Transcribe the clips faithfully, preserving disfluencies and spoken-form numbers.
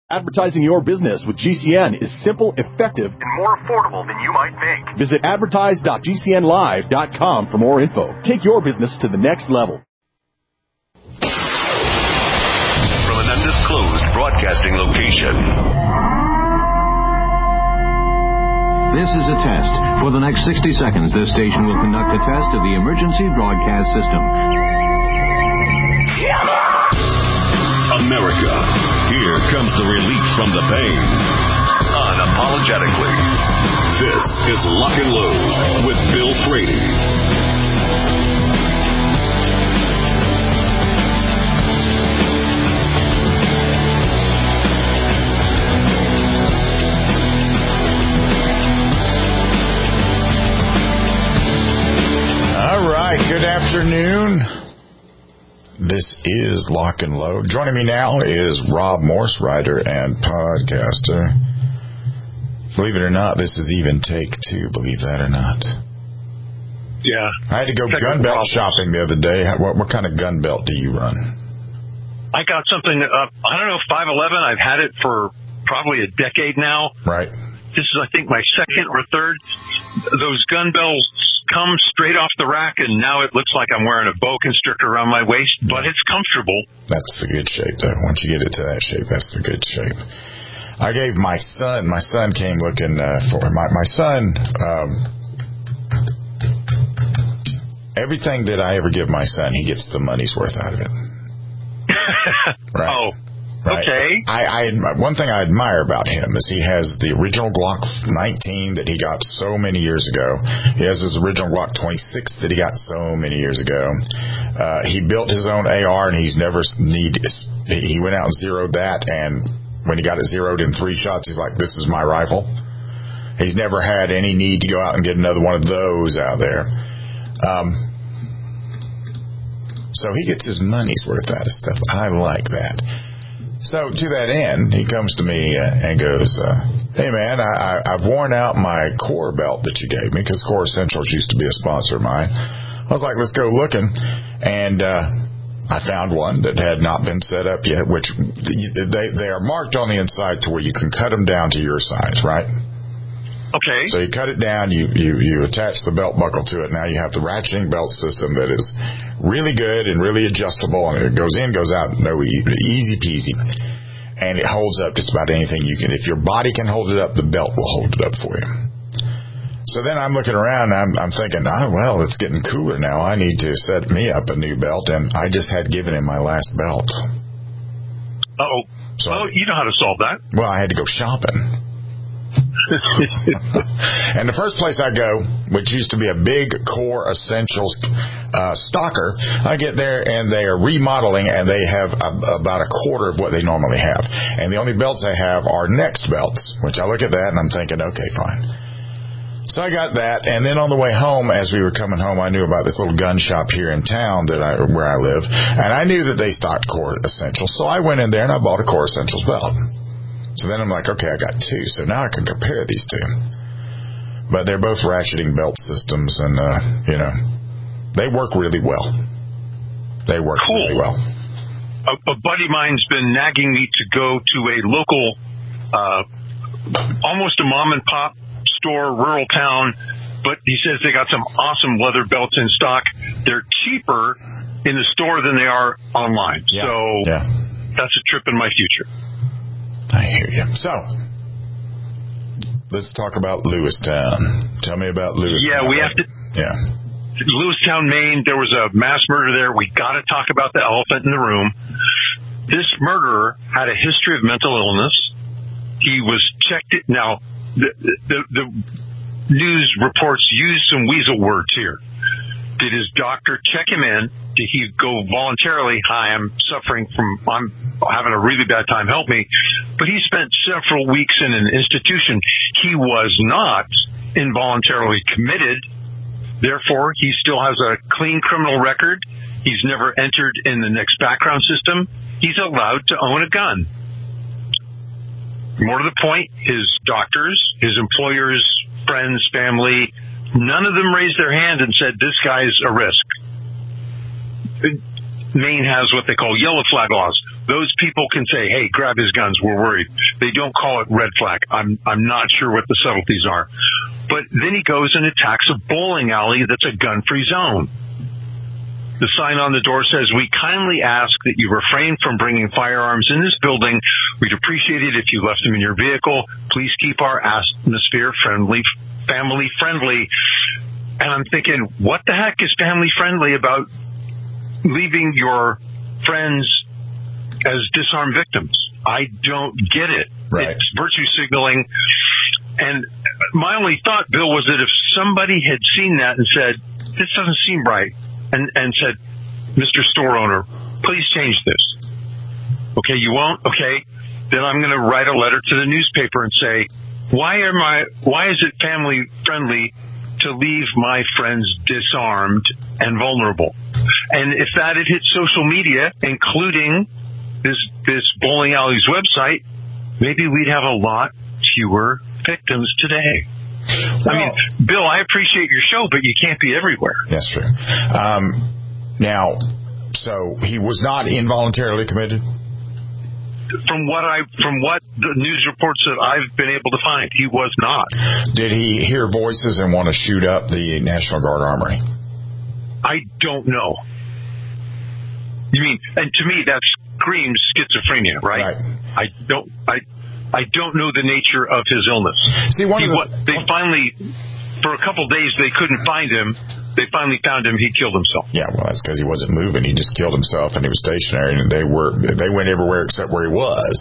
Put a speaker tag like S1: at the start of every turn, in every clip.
S1: Advertising your business with G C N is simple, effective,
S2: and more affordable than you might think.
S1: Visit advertise dot g c n live dot com for more info. Take your business to the next level.
S2: From an undisclosed broadcasting location.
S3: This is a test. For the next sixty seconds, this station will conduct a test of the emergency broadcast system.
S2: America, here comes the relief from the pain. Unapologetically. This is Lock and Load with Bill Frady.
S4: All right, good afternoon. This is Lock and Load. Joining me now is Rob Morse, writer and podcaster. Believe it or not, this is even take two, believe that or not.
S5: Yeah.
S4: I had to go gun belt shopping the other day. What, what kind of gun belt do you run?
S5: I got something, uh, I don't know, five eleven. I've had it for probably a decade now.
S4: Right.
S5: This is, I think, my second or third. Those gun belts come straight off the rack, and now it looks like I'm wearing a boa constrictor around my waist, but it's comfortable.
S4: That's the good shape, though. Once you get it to that shape, that's the good shape. I gave my son, my son came looking uh, for, my, my son, um, everything that I ever give my son, he gets the money's worth out of it. Right.
S5: Oh.
S4: Right.
S5: Okay.
S4: I, I one thing I admire about him is he has the original Glock nineteen that he got so many years ago. He has his original Glock twenty-six that he got so many years ago. Uh, he built his own A R, and he's never need. He went out and zeroed that, and when he got it zeroed in three shots, he's like, "This is my rifle." He's never had any need to go out and get another one of those out there. Um, so he gets his money's worth out of stuff. I like that. So to that end, he comes to me and goes, uh, hey, man, I, I, I've worn out my Core belt that you gave me, because Core Essentials used to be a sponsor of mine. I was like, let's go looking. And uh, I found one that had not been set up yet, which they, they are marked on the inside to where you can cut them down to your size, right?
S5: Okay.
S4: So you cut it down, you, you, you attach the belt buckle to it. Now you have the ratcheting belt system that is really good and really adjustable, and it goes in, goes out, no easy peasy. And it holds up just about anything you can. If your body can hold it up, the belt will hold it up for you. So then I'm looking around, and I'm, I'm thinking, oh, well, it's getting cooler now. I need to set me up a new belt, and I just had given him my last belt.
S5: Uh-oh. So, well, you know how to solve that.
S4: Well, I had to go shopping. And the first place I go, which used to be a big Core Essentials uh, stalker, I get there and they are remodeling, and they have a, about a quarter of what they normally have. And the only belts they have are Next belts, which I look at that and I'm thinking, okay, fine. So I got that, and then on the way home, as we were coming home, I knew about this little gun shop here in town that I where I live, and I knew that they stocked Core Essentials. So I went in there and I bought a Core Essentials belt. So then I'm like, okay, I got two, so now I can compare these two. But they're both ratcheting belt systems, and, uh, you know, they work really well. They work
S5: cool.
S4: really well.
S5: A, a buddy of mine's been nagging me to go to a local, uh, almost a mom-and-pop store, rural town, but he says they got some awesome leather belts in stock. They're cheaper in the store than they are online.
S4: Yeah.
S5: So
S4: yeah.
S5: That's a trip in my future.
S4: I hear you. So, let's talk about Lewistown. Tell me about Lewistown.
S5: Yeah, we have to.
S4: Yeah.
S5: Lewistown, Maine, there was a mass murder there. We got to talk about the elephant in the room. This murderer had a history of mental illness. He was checked. It, now, the, the, the news reports use some weasel words here. Did his doctor check him in? Did he go voluntarily? Hi, I'm suffering from, I'm having a really bad time. Help me. But he spent several weeks in an institution. He was not involuntarily committed. Therefore, he still has a clean criminal record. He's never entered in the next background system. He's allowed to own a gun. More to the point, his doctors, his employers, friends, family, none of them raised their hand and said, this guy's a risk. Maine has what they call yellow flag laws. those people can say, hey, grab his guns, we're worried. They don't call it red flag. I'm I'm not sure what the subtleties are. But then he goes and attacks a bowling alley that's a gun-free zone. The sign on the door says, we kindly ask that you refrain from bringing firearms in this building. We'd appreciate it if you left them in your vehicle. Please keep our atmosphere friendly, family friendly. And I'm thinking, what the heck is family friendly about leaving your friends as disarmed victims? I don't get it.
S4: Right.
S5: It's virtue signaling. And my only thought, Bill, was that if somebody had seen that and said, this doesn't seem right, and, and said, Mister Store Owner, please change this. Okay, you won't? Okay. Then I'm going to write a letter to the newspaper and say, why am I, why is it family friendly to leave my friends disarmed and vulnerable? And if that had hit social media, including this, this bowling alley's website, maybe we'd have a lot fewer victims today. Well, I mean, Bill, I appreciate your show, but you can't be everywhere.
S4: That's true. Um, now, so he was not involuntarily committed?
S5: From what I, from what the news reports that I've been able to find, he was not.
S4: Did he hear voices and want to shoot up the National Guard Armory?
S5: I don't know. You mean, and to me, that screams schizophrenia, right?
S4: Right.
S5: I don't, I, I don't know the nature of his illness.
S4: See, one
S5: he,
S4: of the,
S5: what, they finally, for a couple days, they couldn't find him. They finally found him. He killed himself.
S4: Yeah, well, that's because he wasn't moving. He just killed himself, and he was stationary, and they were they went everywhere except where he was.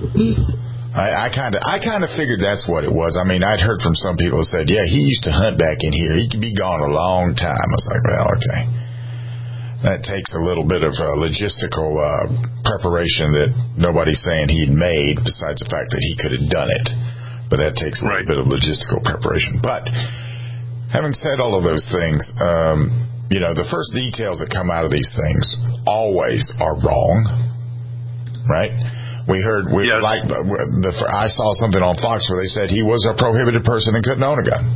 S4: I kind of I kind of figured that's what it was. I mean, I'd heard from some people who said, yeah, he used to hunt back in here. He could be gone a long time. I was like, well, okay. That takes a little bit of uh, logistical uh, preparation that nobody's saying he'd made, besides the fact that he could have done it. But that takes a
S5: right.
S4: little bit of logistical preparation. But having said all of those things, um, you know, the first details that come out of these things always are wrong, right? We heard, we,
S5: yes.
S4: like, the, the, I saw something on Fox where they said he was a prohibited person and couldn't own a gun.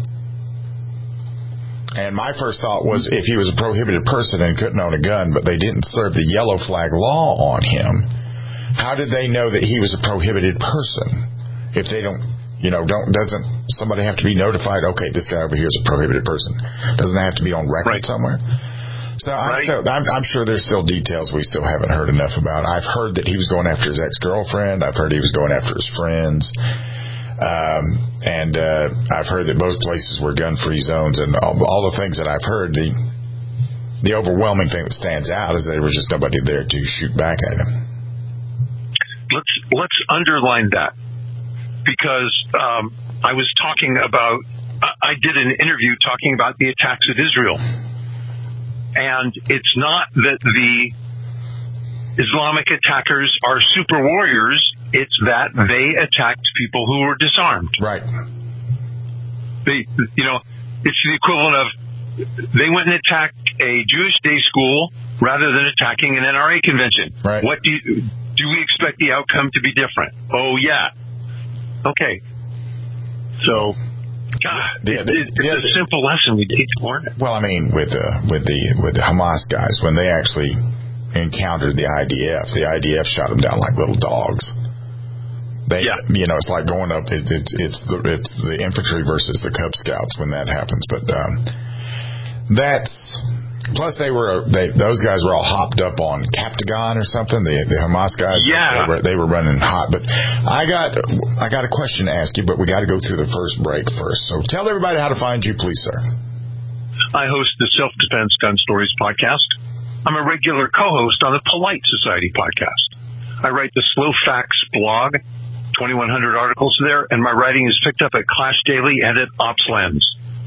S4: And my first thought was, if he was a prohibited person and couldn't own a gun, but they didn't serve the yellow flag law on him, how did they know that he was a prohibited person? If they don't, you know, don't doesn't somebody have to be notified? Okay, this guy over here is a prohibited person. Doesn't it have to be on record
S5: right.
S4: somewhere? So I'm,
S5: right.
S4: so I'm, I'm sure there's still details we still haven't heard enough about. I've heard that he was going after his ex-girlfriend. I've heard he was going after his friends. Um, and uh, I've heard that both places were gun-free zones, and all, all the things that I've heard, the the overwhelming thing that stands out is there was just nobody there to shoot back at him.
S5: Let's let's underline that, because um, I was talking about, I did an interview talking about the attacks of Israel, and it's not that the Islamic attackers are super warriors. It's that they attacked people who were disarmed.
S4: Right.
S5: They, you know, it's the equivalent of they went and attacked a Jewish day school rather than attacking an N R A convention.
S4: Right.
S5: What do you, do we expect the outcome to be different? Oh yeah. Okay. So, God,
S4: the, the,
S5: it's, it's
S4: the,
S5: a
S4: the,
S5: simple lesson we need to learn it.
S4: Well, I mean, with the with the with the Hamas guys, when they actually encountered the I D F, the I D F shot them down like little dogs. They,
S5: yeah.
S4: you know, it's like going up. It, it's it's the it's the infantry versus the Cub Scouts when that happens. But um, that's plus they were they those guys were all hopped up on Captagon or something. The the Hamas guys,
S5: yeah,
S4: they were they were running hot. But I got I got a question to ask you, but we got to go through the first break first. So tell everybody how to find you, please, sir.
S5: I host the Self Defense Gun Stories podcast. I'm a regular co-host on the Polite Society podcast. I write the Slow Facts blog. twenty-one hundred articles there, and my writing is picked up at Clash Daily and at OpsLens.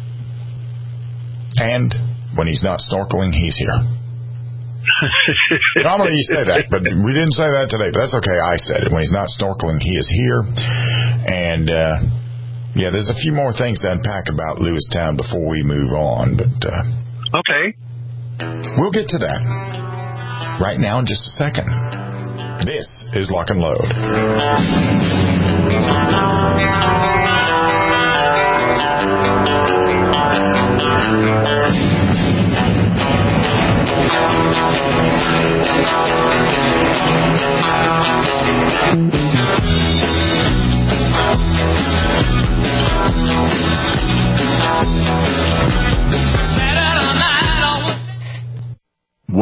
S4: And when he's not snorkeling, he's here. Normally you say that, but we didn't say that today, but that's okay. I said it. When he's not snorkeling, he is here. And, uh, yeah, there's a few more things to unpack about Lewistown before we move on, but, uh,
S5: okay.
S4: We'll get to that right now in just a second. This is Lock and Load.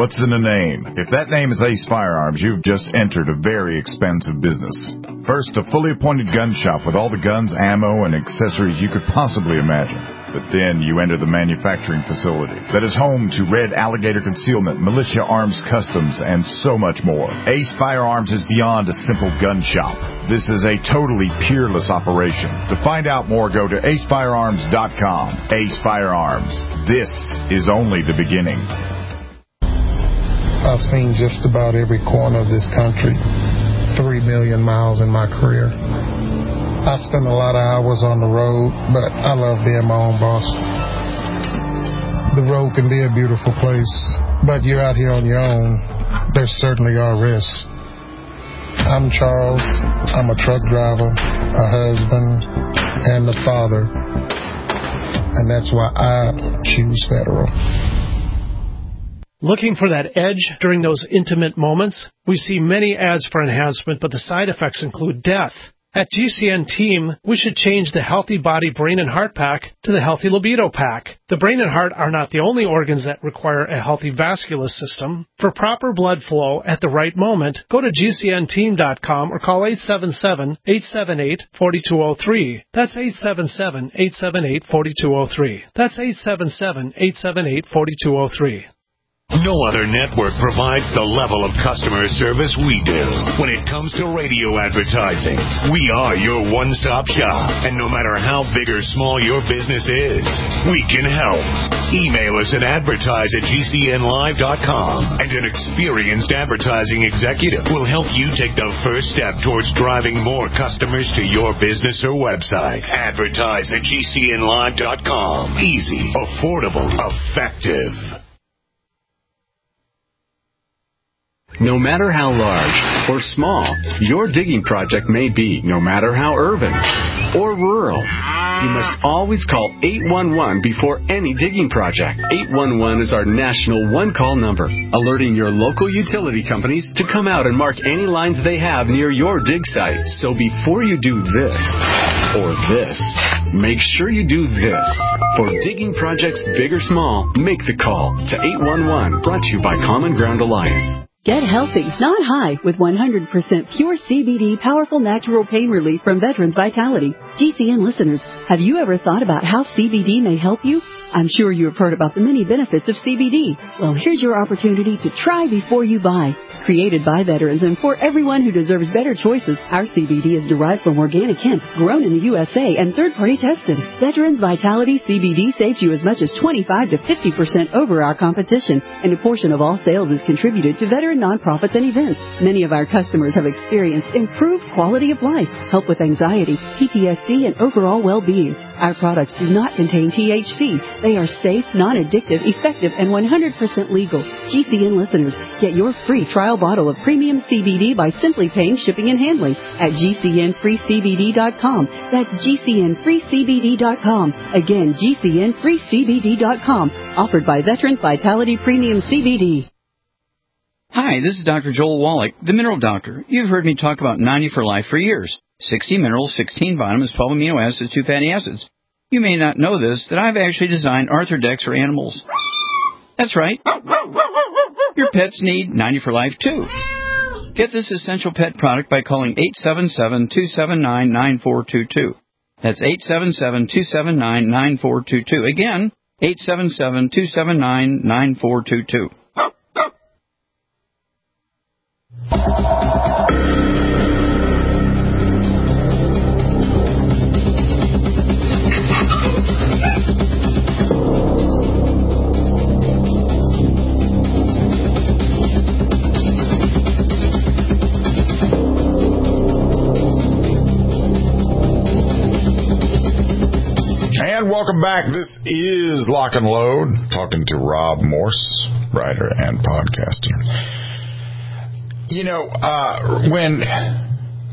S4: What's in a name? If that name is Ace Firearms, you've just entered a very expensive business. First, a fully appointed gun shop with all the guns, ammo, and accessories you could possibly imagine. But then you enter the manufacturing facility that is home to Red Alligator Concealment, Militia Arms Customs, and so much more. Ace Firearms is beyond a simple gun shop. This is a totally peerless operation. To find out more, go to ace firearms dot com. Ace Firearms. This is only the beginning.
S6: I've seen just about every corner of this country. Three million miles in my career. I spend a lot of hours on the road, but I love being my own boss. The road can be a beautiful place, but you're out here on your own. There certainly are risks. I'm Charles. I'm a truck driver, a husband, and a father. And that's why I choose Federal.
S7: Looking for that edge during those intimate moments? We see many ads for enhancement, but the side effects include death. At G C N Team, we should change the Healthy Body Brain and Heart Pack to the Healthy Libido Pack. The brain and heart are not the only organs that require a healthy vascular system. For proper blood flow at the right moment, go to G C N team dot com or call eight seven seven, eight seven eight, four two zero three. That's eight seven seven, eight seven eight, four two zero three. That's eight seven seven, eight seven eight, four two zero three.
S2: No other network provides the level of customer service we do. When it comes to radio advertising, we are your one-stop shop. And no matter how big or small your business is, we can help. Email us at advertise at G C N live dot com, and an experienced advertising executive will help you take the first step towards driving more customers to your business or website. Advertise at G C N live dot com. Easy, affordable, effective.
S8: No matter how large or small your digging project may be, no matter how urban or rural, you must always call eight one one before any digging project. eight one one is our national one-call number, alerting your local utility companies to come out and mark any lines they have near your dig site. So before you do this or this, make sure you do this. For digging projects big or small, make the call to eight one one, brought to you by Common Ground Alliance.
S9: Get healthy, not high, with one hundred percent pure C B D powerful natural pain relief from Veterans Vitality. G C N listeners, have you ever thought about how C B D may help you? I'm sure you have heard about the many benefits of C B D. Well, here's your opportunity to try before you buy. Created by veterans and for everyone who deserves better choices, our C B D is derived from organic hemp, grown in the U S A, and third-party tested. Veterans Vitality C B D saves you as much as twenty-five to fifty percent over our competition, and a portion of all sales is contributed to veteran nonprofits and events. Many of our customers have experienced improved quality of life, help with anxiety, P T S D, and overall well-being. Our products do not contain T H C. They are safe, non-addictive, effective, and one hundred percent legal. G C N listeners, get your free trial bottle of premium C B D by simply paying shipping and handling at G C N free C B D dot com. That's G C N free C B D dot com. Again, G C N free C B D dot com. Offered by Veterans Vitality Premium C B D.
S10: Hi, this is Doctor Joel Wallach, the Mineral Doctor. You've heard me talk about ninety for Life for years. sixty minerals, sixteen vitamins, twelve amino acids, two fatty acids. You may not know this, that I've actually designed Arthrodex for animals. That's right. Your pets need ninety for Life, too. Get this essential pet product by calling eight seven seven, two seven nine, nine four two two. That's eight seven seven, two seven nine, nine four two two. Again, eight seven seven, two seven nine, nine four two two.
S4: And welcome back. This is Lock and Load, talking to Rob Morse, writer and podcaster. You know, uh, when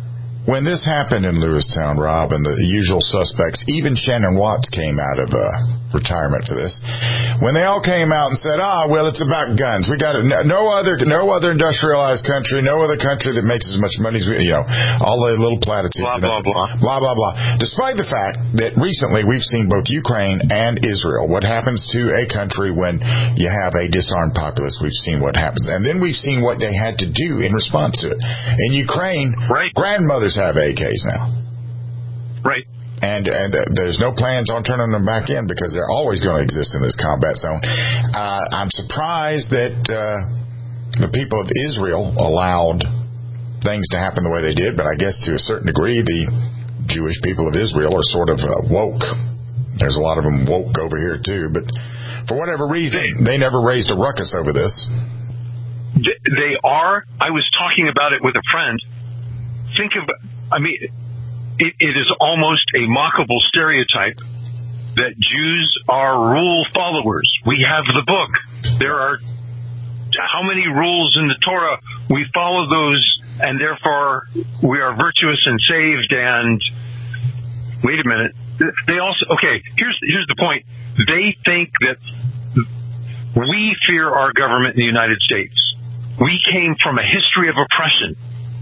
S4: when this happened in Lewistown, Rob, and the usual suspects, even Shannon Watts came out of uh, retirement for this. When they all came out and said, "Ah, well, it's about guns. We got no, no other, no other industrialized country, no other country that makes as much money as we," you know, all the little platitudes,
S5: blah blah blah,
S4: blah blah blah. Despite the fact that recently we've seen both Ukraine and Israel. What happens to a country when you have a disarmed populace? We've seen what happens, and then we've seen what they had to do in response to it. In Ukraine,
S5: right.
S4: grandmothers have A Ks now.
S5: Right.
S4: And and uh, there's no plans on turning them back in because they're always going to exist in this combat zone. Uh, I'm surprised that uh, the people of Israel allowed things to happen the way they did, but I guess to a certain degree, the Jewish people of Israel are sort of uh, woke. There's a lot of them woke over here, too, but for whatever reason, they, they never raised a ruckus over this.
S5: They are. I was talking about it with a friend. Think of, I mean, it, it is almost a mockable stereotype that Jews are rule followers. We have the book. There are how many rules in the Torah? We follow those, and therefore we are virtuous and saved. And wait a minute. They also, okay, here's here's the point. They think that we fear our government in the United States. We came from a history of oppression.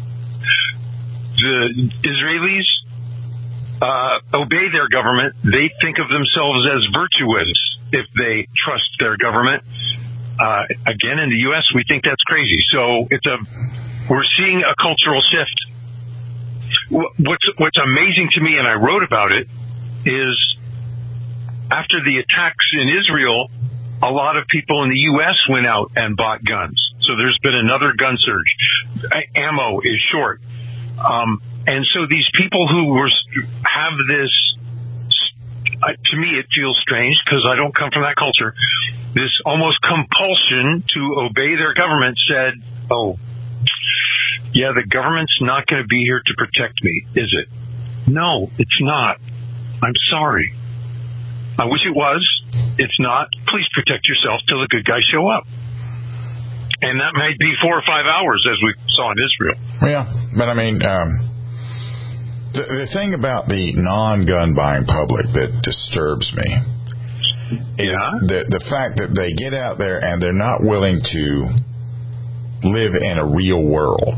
S5: The Israelis uh, obey their government. They think of themselves as virtuous if they trust their government. Uh, again, in the U S, we think that's crazy. So it's a we're seeing a cultural shift. What's what's amazing to me, and I wrote about it, is after the attacks in Israel, a lot of people in the U S went out and bought guns. So there's been another gun surge. Ammo is short. Um, and so these people who were have this, uh, to me it feels strange because I don't come from that culture, this almost compulsion to obey their government said, oh, yeah, the government's not going to be here to protect me, is it? No, it's not. I'm sorry. I wish it was. It's not. Please protect yourself till the good guys show up. And that might be four or five hours, as we saw in Israel.
S4: Yeah, but I mean, um, the, the thing about the non-gun buying public that disturbs me is yeah. the, the fact that they get out there and they're not willing to live in a real world.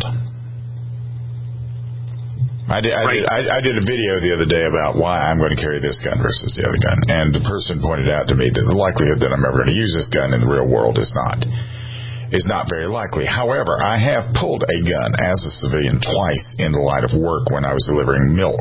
S4: I did, I, right. did, I, I did a video the other day about why I'm going to carry this gun versus the other gun. And the person pointed out to me that the likelihood that I'm ever going to use this gun in the real world is not is not very likely. However, I have pulled a gun as a civilian twice in the line of work when I was delivering milk.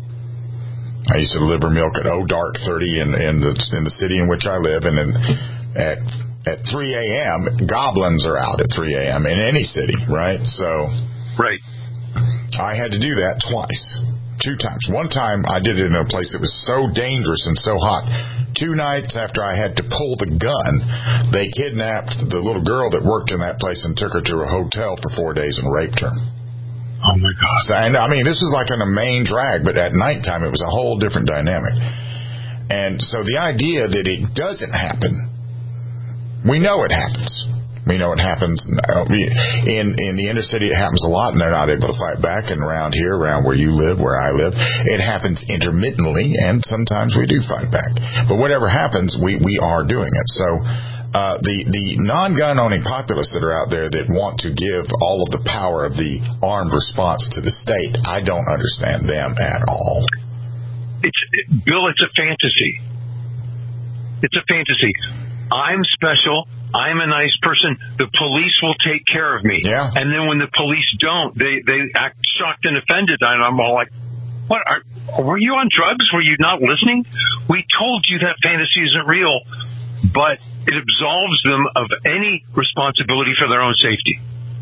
S4: I used to deliver milk at oh dark thirty in, in the in the city in which I live, and then at at three a.m. goblins are out at three a.m. in any city, right? So,
S5: right.
S4: I had to do that twice, two times. One time I did it in a place that was so dangerous and so hot. Two nights after I had to pull the gun, they kidnapped the little girl that worked in that place and took her to a hotel for four days and raped her.
S5: Oh, my God.
S4: So, and, I mean, this was like on a main drag, but at nighttime it was a whole different dynamic. And so the idea that it doesn't happen, we know it happens. We know it happens in in the inner city. It happens a lot, and they're not able to fight back. And around here, around where you live, where I live, it happens intermittently, and sometimes we do fight back. But whatever happens, we, we are doing it. So uh, the the non-gun owning populace that are out there that want to give all of the power of the armed response to the state, I don't understand them at all.
S5: It's Bill. It's a fantasy. It's a fantasy. I'm special. I'm a nice person. The police will take care of me.
S4: Yeah.
S5: And then when the police don't, they, they act shocked and offended. And I'm all like, what? Are, were you on drugs? Were you not listening? We told you that fantasy isn't real, but it absolves them of any responsibility for their own safety.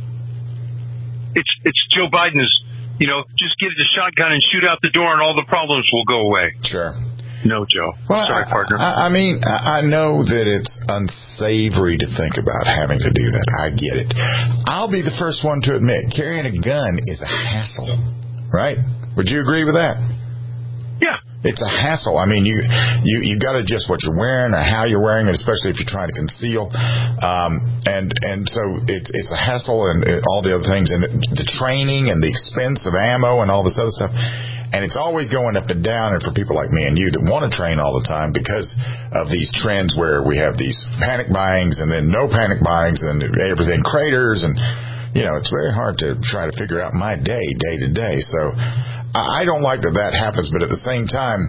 S5: It's, it's Joe Biden's, you know, just get the shotgun and shoot out the door and all the problems will go away.
S4: Sure.
S5: No, Joe.
S4: Well,
S5: sorry, partner.
S4: I, I mean, I know that it's unsavory to think about having to do that. I get it. I'll be the first one to admit carrying a gun is a hassle, right? Would you agree with that?
S5: Yeah.
S4: It's a hassle. I mean, you you you got to adjust what you're wearing or how you're wearing it, especially if you're trying to conceal. Um, and and so it's it's a hassle and it, all the other things, and the, the training and the expense of ammo and all this other stuff. And it's always going up and down. And for people like me and you that want to train all the time because of these trends where we have these panic buyings and then no panic buyings and everything craters, and you know, it's very hard to try to figure out my day day to day. So. I don't like that that happens, but at the same time,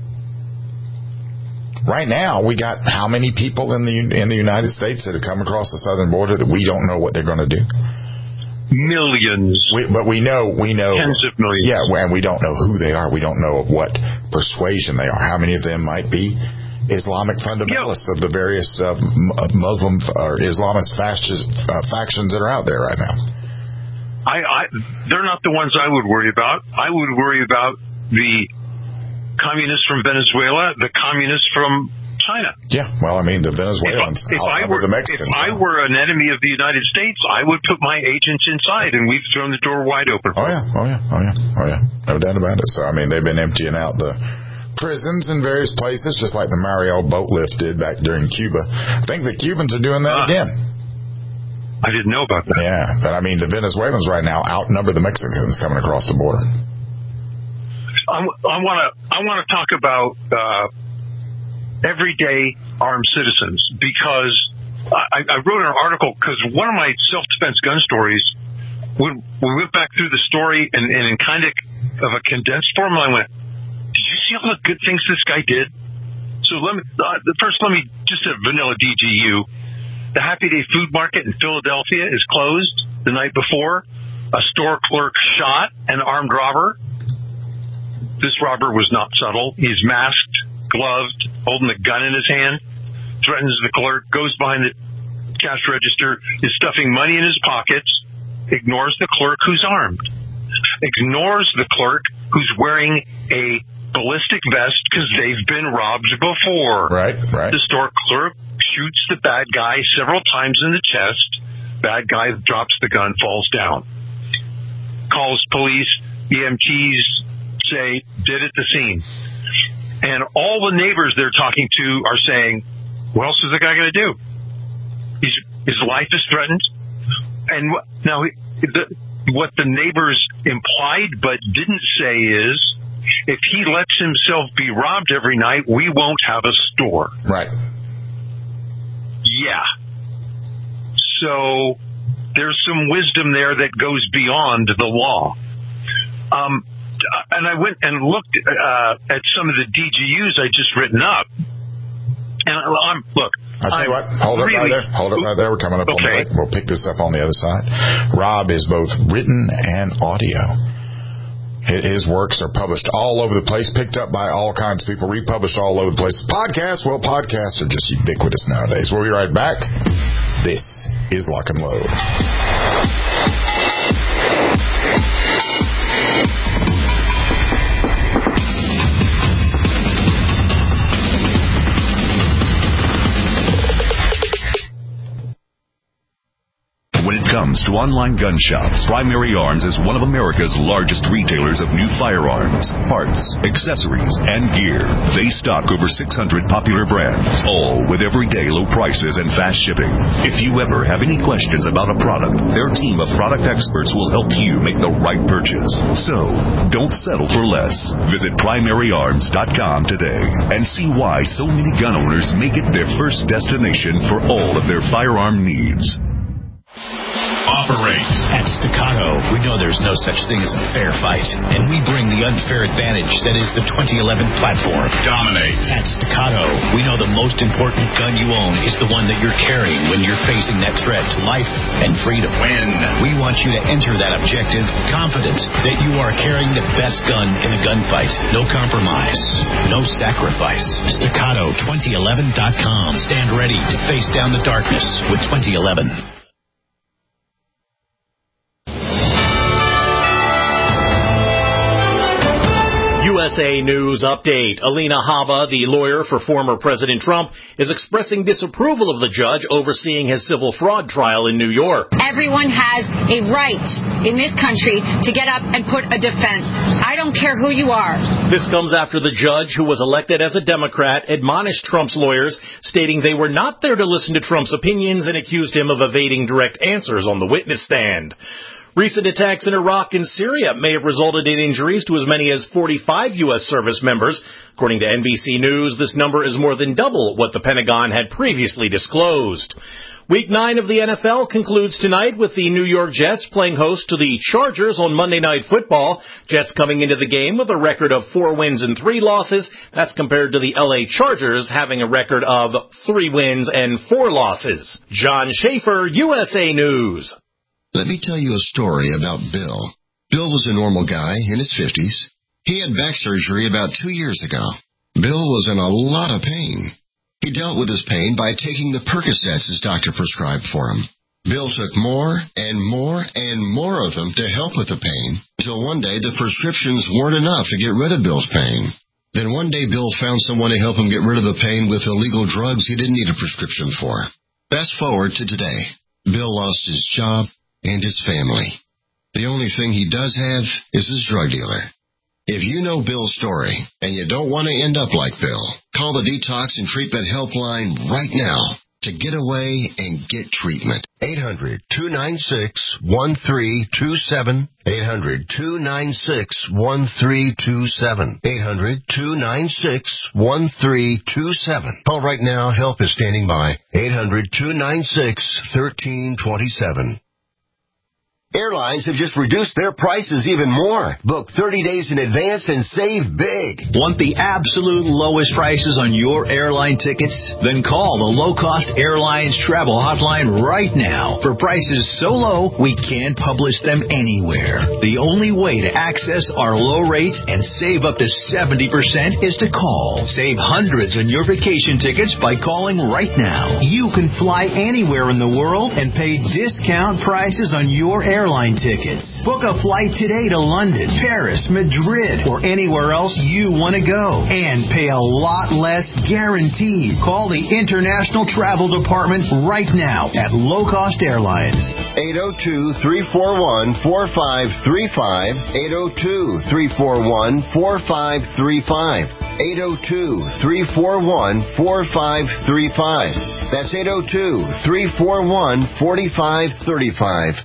S4: right now we got how many people in the in the United States that have come across the southern border that we don't know what they're going to do?
S5: Millions.
S4: We, but we know we know
S5: tens of millions.
S4: Yeah, and we don't know who they are. We don't know of what persuasion they are. How many of them might be Islamic fundamentalists yeah. of the various uh, Muslim or Islamist fascist, uh, factions that are out there right now?
S5: I, I, they're not the ones I would worry about. I would worry about the communists from Venezuela, the communists from China.
S4: Yeah, well, I mean, the Venezuelans.
S5: If, if I were,
S4: the Mexicans,
S5: if I were an enemy of the United States, I would put my agents inside, and we've thrown the door wide open.
S4: Oh yeah, oh yeah, oh yeah, oh yeah, no doubt about it. So I mean, they've been emptying out the prisons in various places, just like the Mariel boat lift did back during Cuba. I think the Cubans are doing that uh, again.
S5: I didn't know about that.
S4: Yeah, but I mean, the Venezuelans right now outnumber the Mexicans coming across the border.
S5: I want to I want to talk about uh, everyday armed citizens, because I, I wrote an article because one of my self-defense gun stories, when we went back through the story and, and in kind of of a condensed form, I went, did you see all the good things this guy did? So let me uh, first let me just a vanilla D G U. The Happy Day Food Market in Philadelphia is closed the night before. A store clerk shot an armed robber. This robber was not subtle. He's masked, gloved, holding a gun in his hand, threatens the clerk, goes behind the cash register, is stuffing money in his pockets, ignores the clerk who's armed, ignores the clerk who's wearing a ballistic vest because they've been robbed before.
S4: Right, right. The
S5: store clerk shoots the bad guy several times in the chest. Bad guy drops the gun, falls down. Calls police. E M Ts say, did at the scene. And all the neighbors they're talking to are saying, what else is the guy going to do? He's, his life is threatened. And now, the, what the neighbors implied but didn't say is, if he lets himself be robbed every night, we won't have a store.
S4: Right.
S5: Yeah. So there's some wisdom there that goes beyond the law. Um, and I went and looked uh, at some of the D G Us I just written up. And I'm, look.
S4: I'll tell you what, hold really, up right there. Hold up right there. We're coming up okay. on the break. We'll pick this up on the other side. Rob is both written and audio. His works are published all over the place, picked up by all kinds of people, republished all over the place. Podcasts, well, podcasts are just ubiquitous nowadays. We'll be right back. This is Lock and Load.
S1: When it comes to online gun shops, Primary Arms is one of America's largest retailers of new firearms, parts, accessories, and gear. They stock over six hundred popular brands, all with everyday low prices and fast shipping. If you ever have any questions about a product, their team of product experts will help you make the right purchase. So, don't settle for less. Visit primary arms dot com today and see why so many gun owners make it their first destination for all of their firearm needs.
S11: Operate. At Staccato, we know there's no such thing as a fair fight, and we bring the unfair advantage that is the twenty eleven platform. Dominate. At Staccato, we know the most important gun you own is the one that you're carrying when you're facing that threat to life and freedom. Win. We want you to enter that objective confident that you are carrying the best gun in a gunfight. No compromise. No sacrifice. Staccato twenty eleven dot com. Stand ready to face down the darkness with twenty eleven.
S12: U S A News Update. Alina Habba, the lawyer for former President Trump, is expressing disapproval of the judge overseeing his civil fraud trial in New York.
S13: Everyone has a right in this country to get up and put a defense. I don't care who you are.
S12: This comes after the judge, who was elected as a Democrat, admonished Trump's lawyers, stating they were not there to listen to Trump's opinions and accused him of evading direct answers on the witness stand. Recent attacks in Iraq and Syria may have resulted in injuries to as many as forty-five U S service members. According to N B C News, this number is more than double what the Pentagon had previously disclosed. Week nine of the N F L concludes tonight with the New York Jets playing host to the Chargers on Monday Night Football. Jets coming into the game with a record of four wins and three losses. That's compared to the L A Chargers having a record of three wins and four losses. John Schaefer, U S A News.
S14: Let me tell you a story about Bill. Bill was a normal guy in his fifties. He had back surgery about two years ago. Bill was in a lot of pain. He dealt with his pain by taking the Percocets his doctor prescribed for him. Bill took more and more and more of them to help with the pain, until one day the prescriptions weren't enough to get rid of Bill's pain. Then one day Bill found someone to help him get rid of the pain with illegal drugs he didn't need a prescription for. Fast forward to today. Bill lost his job and his family. The only thing he does have is his drug dealer. If you know Bill's story and you don't want to end up like Bill, call the Detox and Treatment Helpline right now to get away and get treatment.
S15: eight hundred, two nine six, one three two seven. eight hundred, two nine six, one three two seven. eight hundred, two nine six, one three two seven. Call right now. Help is standing by. eight hundred, two nine six, one three two seven. Airlines have just reduced their prices even more. Book thirty days in advance and save big.
S11: Want the absolute lowest prices on your airline tickets? Then call the Low Cost Airlines Travel Hotline right now. For prices so low, we can't publish them anywhere. The only way to access our low rates and save up to seventy percent is to call. Save hundreds on your vacation tickets by calling right now. You can fly anywhere in the world and pay discount prices on your airline airline tickets. Book a flight today to London, Paris, Madrid, or anywhere else you want to go. And pay a lot less guaranteed. Call the International Travel Department right now at Low Cost Airlines.
S15: eight oh two, three four one, four five three five. eight oh two, three four one, four five three five. eight oh two, three four one, four five three five. That's eight oh two, three four one, four five three five.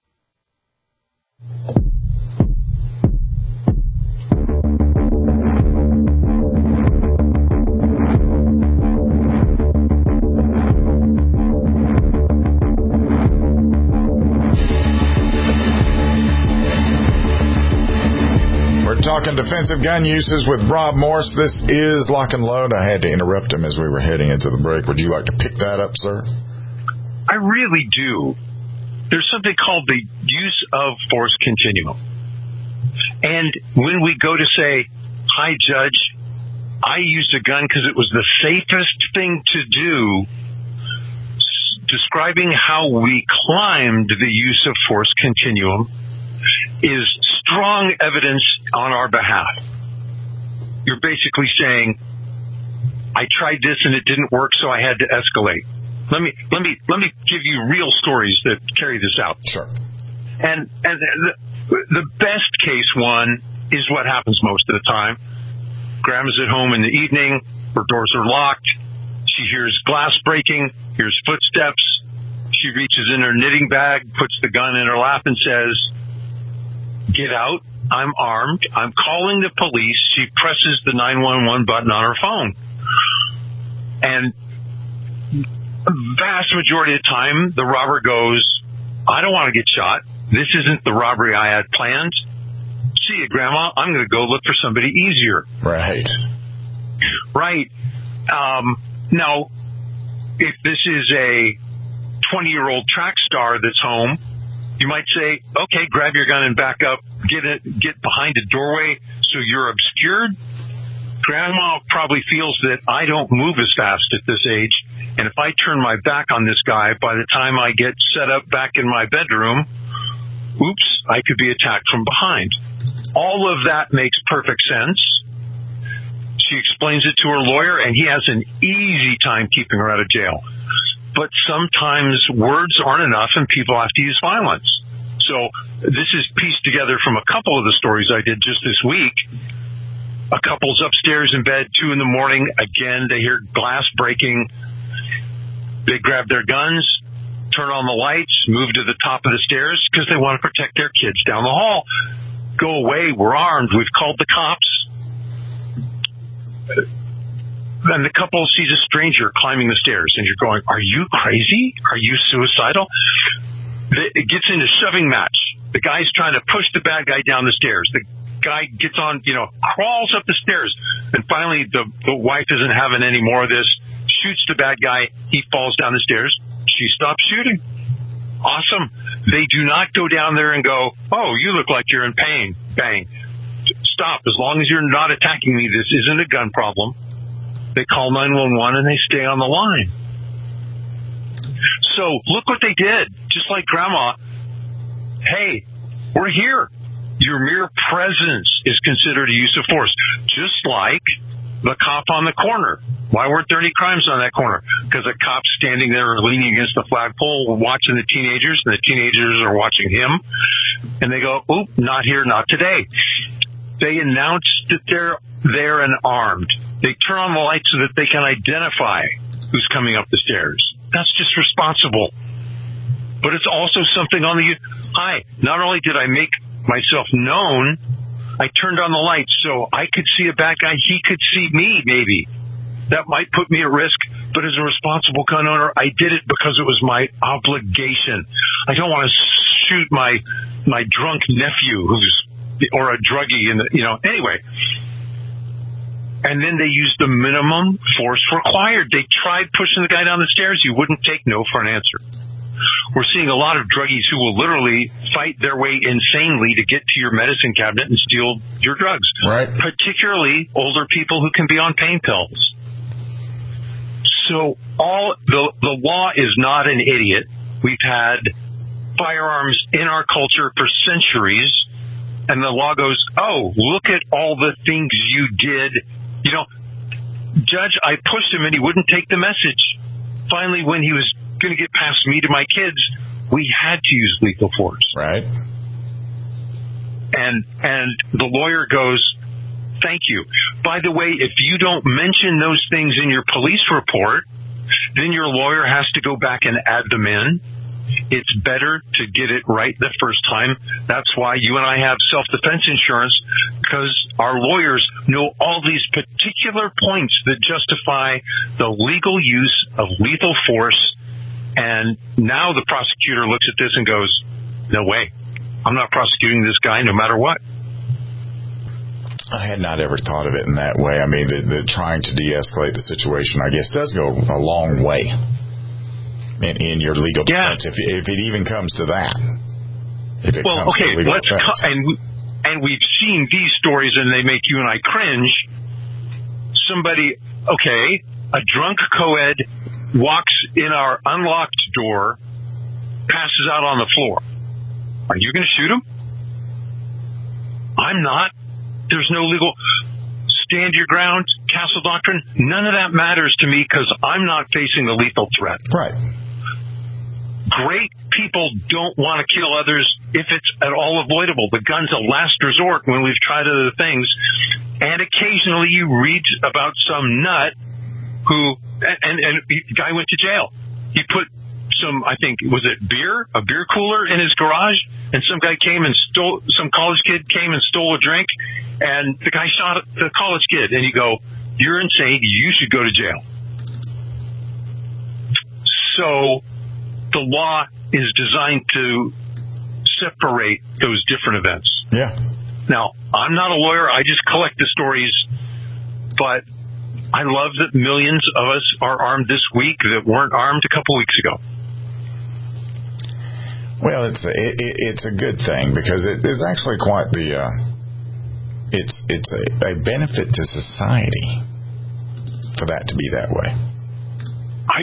S4: Talking defensive gun uses with Rob Morse. This is Lock and Load. I had to interrupt him as we were heading into the break. Would you like to pick that up, sir?
S5: I really do. There's something called the use of force continuum. And when we go to say, hi, Judge, I used a gun because it was the safest thing to do, describing how we climbed the use of force continuum is strong evidence on our behalf. You're basically saying, I tried this and it didn't work, so I had to escalate. Let me let me let me give you real stories that carry this out.
S4: Sure.
S5: And and the, the best case one is what happens most of the time. Grandma's at home in the evening, her doors are locked, she hears glass breaking, hears footsteps, she reaches in her knitting bag, puts the gun in her lap and says, get out, I'm armed, I'm calling the police. She presses the nine one one button on her phone. And the vast majority of the time, the robber goes, I don't want to get shot. This isn't the robbery I had planned. See you, Grandma. I'm going to go look for somebody easier.
S4: Right.
S5: Right. Um, now, if this is a twenty-year-old track star that's home, you might say, okay, grab your gun and back up, get it, get behind a doorway so you're obscured. Grandma probably feels that I don't move as fast at this age, and if I turn my back on this guy, by the time I get set up back in my bedroom, oops, I could be attacked from behind. all of that makes perfect sense. She explains it to her lawyer, and he has an easy time keeping her out of jail. But sometimes words aren't enough, and people have to use violence. So this is pieced together from a couple of the stories I did just this week. A couple's upstairs in bed, two in the morning. Again, they hear glass breaking. They grab their guns, turn on the lights, move to the top of the stairs because they want to protect their kids down the hall. Go away. We're armed. We've called the cops. And the couple sees a stranger climbing the stairs, and you're going, are you crazy? Are you suicidal? It gets into a shoving match. The guy's trying to push the bad guy down the stairs. The guy gets on, you know, crawls up the stairs. And finally, the, the wife isn't having any more of this, shoots the bad guy. He falls down the stairs. She stops shooting. Awesome. They do not go down there and go, oh, you look like you're in pain. Bang. Stop. As long as you're not attacking me, this isn't a gun problem. They call nine one one and they stay on the line. So look what they did. Just like Grandma. Hey, we're here. Your mere presence is considered a use of force. Just like the cop on the corner. Why weren't there any crimes on that corner? Because a cop's standing there leaning against the flagpole watching the teenagers, and the teenagers are watching him. And they go, oop, not here, not today. They announce that they're there and armed. They turn on the lights so that they can identify who's coming up the stairs. That's just responsible. But it's also something on the... Hi, not only did I make myself known, I turned on the lights so I could see a bad guy. He could see me, maybe. That might put me at risk, but as a responsible gun owner, I did it because it was my obligation. I don't want to shoot my my drunk nephew who's or a druggie in the, you know, anyway. And then they used the minimum force required. They tried pushing the guy down the stairs. You wouldn't take no for an answer. We're seeing a lot of druggies who will literally fight their way insanely to get to your medicine cabinet and steal your drugs.
S4: Right.
S5: Particularly older people who can be on pain pills. So all the the law is not an idiot. We've had firearms in our culture for centuries, and the law goes, oh, look at all the things you did. You know, Judge, I pushed him and he wouldn't take the message. Finally, when he was going to get past me to my kids, we had to use lethal force.
S4: Right.
S5: And and the lawyer goes, thank you. By the way, if you don't mention those things in your police report, then your lawyer has to go back and add them in. It's better to get it right the first time. That's why you and I have self-defense insurance, because our lawyers know all these particular points that justify the legal use of lethal force. And now the prosecutor looks at this and goes, no way. I'm not prosecuting this guy no matter what.
S4: I had not ever thought of it in that way. I mean, the, the trying to de-escalate the situation, I guess, does go a long way in, in your legal defense, yeah. if, if it even comes to that. If it
S5: well,
S4: comes
S5: okay,
S4: to
S5: let's co- and and we've seen these stories, and they make you and I cringe. Somebody, okay, a drunk co-ed walks in our unlocked door, passes out on the floor. Are you going to shoot him? I'm not. There's no legal stand your ground, castle doctrine. None of that matters to me because I'm not facing the lethal threat.
S4: Right.
S5: Great people don't want to kill others if it's at all avoidable. The gun's a last resort when we've tried other things. And occasionally you read about some nut who, and, and the guy went to jail. He put some, I think, was it beer, a beer cooler in his garage, and some guy came and stole, some college kid came and stole a drink, and the guy shot the college kid, and you go, you're insane, you should go to jail. So the law is designed to separate those different events.
S4: Yeah.
S5: Now, I'm not a lawyer, I just collect the stories, but I love that millions of us are armed this week that weren't armed a couple weeks ago.
S4: Well, it's a, it, it's a good thing because it is actually quite the uh, it's it's a, a benefit to society for that to be that way.
S5: I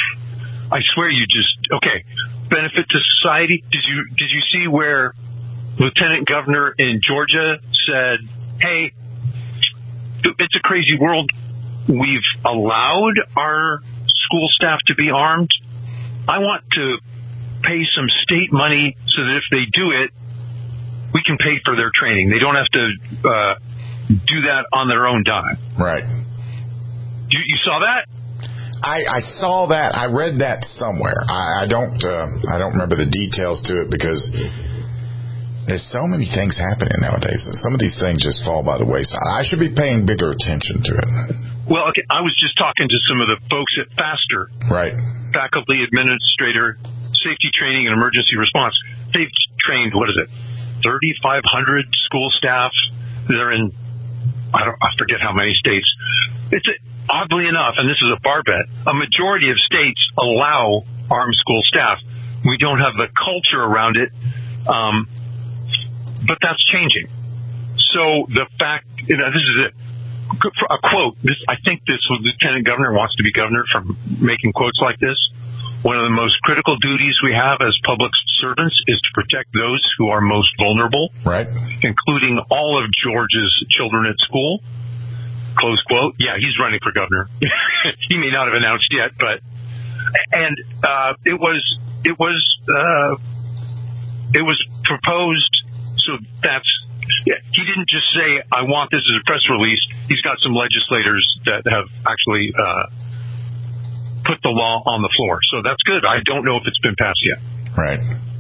S5: I swear you just okay benefit to society. Did you did you see where lieutenant governor in Georgia said, hey, it's a crazy world. We've allowed our school staff to be armed. I want to pay some state money so that if they do it, we can pay for their training. They don't have to uh, do that on their own dime.
S4: Right.
S5: You, you saw that?
S4: I, I saw that. I read that somewhere. I, I don't. Uh, I don't remember the details to it because there's so many things happening nowadays. Some of these things just fall by the wayside. I should be paying bigger attention to it.
S5: Well, okay. I was just talking to some of the folks at FASTER.
S4: Right.
S5: Faculty Administrator, Safety Training and Emergency Response. They've trained, what is it, thirty-five hundred school staff. They're in, I don't, I forget how many states. It's a, oddly enough, and this is a bar bet, a majority of states allow armed school staff. We don't have the culture around it, um, but that's changing. So the fact, you know, this is a, a quote. This, I think this lieutenant governor wants to be governor from making quotes like this. One of the most critical duties we have as public servants is to protect those who are most vulnerable,
S4: right,
S5: including all of Georgia's children at school. Close quote. Yeah, he's running for governor. He may not have announced yet, but and uh, it was it was uh, it was proposed. So that's yeah, he didn't just say I want this as a press release. He's got some legislators that have actually uh, put the law on the floor. So that's good. I don't know if it's been passed yet.
S4: Right.